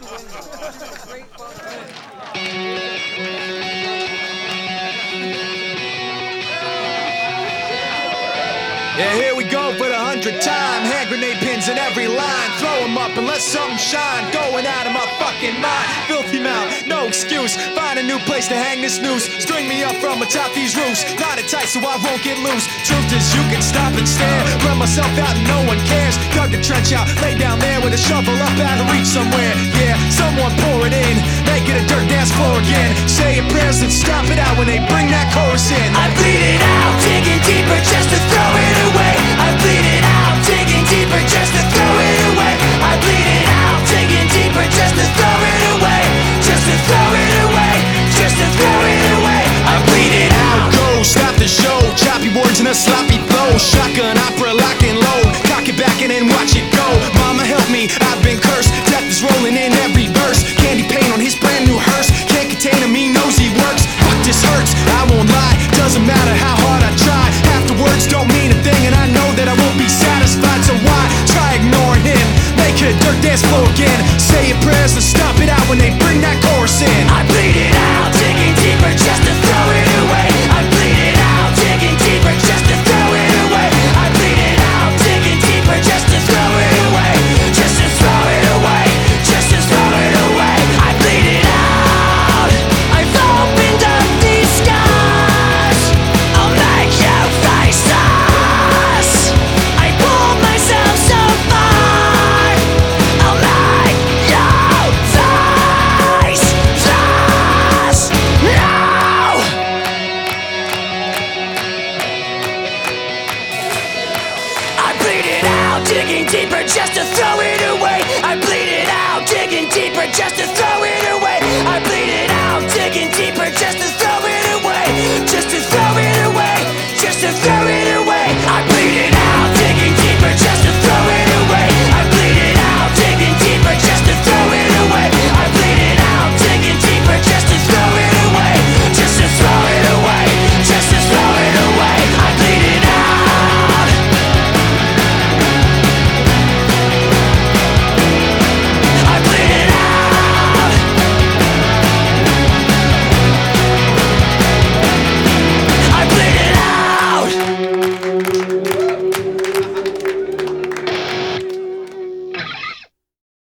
Yeah, here we go for the 100th time. Hand grenade pins in every line. Throw them up and let something shine. Going out of my fucking mind. Filthy mouth, no excuse. Find a new place to hang this noose. String me up from atop these roofs. Knot it tight so I won't get loose. Truth is you can stop and stare. Run myself out and no one cares. Dug the trench out, lay down there with a shovel up out of reach somewhere. Yeah, someone pour it in. Make it a dirt dance floor again. Say your prayers and stop it out when they bring that chorus in. I bleed it out, digging deeper just to throw it away. I bleed it out, digging deeper just to throw it away. I bleed it out, digging deeper just to throw it away. Just to throw it away, just to throw it away. I bleed it out. Go, stop the show. Choppy words in a sloppy flow. Shotgun opera, lock and load. Cock it back and then watch it go. Mama help me, I've been cursed. Death is rolling in every verse. Candy paint on his brand new hearse. Can't contain him, he knows he works. Fuck, this hurts, I won't lie. Doesn't matter how hard I try. Half the words don't mean a thing, and I know that I won't be satisfied. So why try ignoring him? Make it a dirt dance floor again. Say your prayers and stop it out when they bring that chorus in. I bleed it out, digging deeper just to throw it away. I bleed it out, digging deeper just to throw it away. I bleed it out, digging deeper just to throw it away. Just to throw it away, just to throw it away. I bleed it out. I've opened up these skies. I'll make you face us. I pulled myself so far. I'll make you face us. No! I bleed it out, digging deeper just to throw it away. I bleed it out, digging deeper just to throw